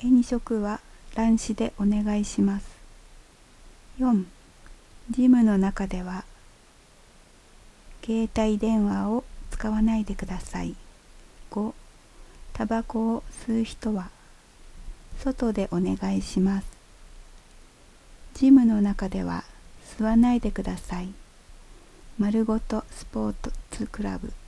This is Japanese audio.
2食は卵子でお願いします。4、ジムの中では携帯電話を使わないでください。5、タバコを吸う人は外でお願いします。ジムの中では吸わないでください。丸ごとスポーツクラブ。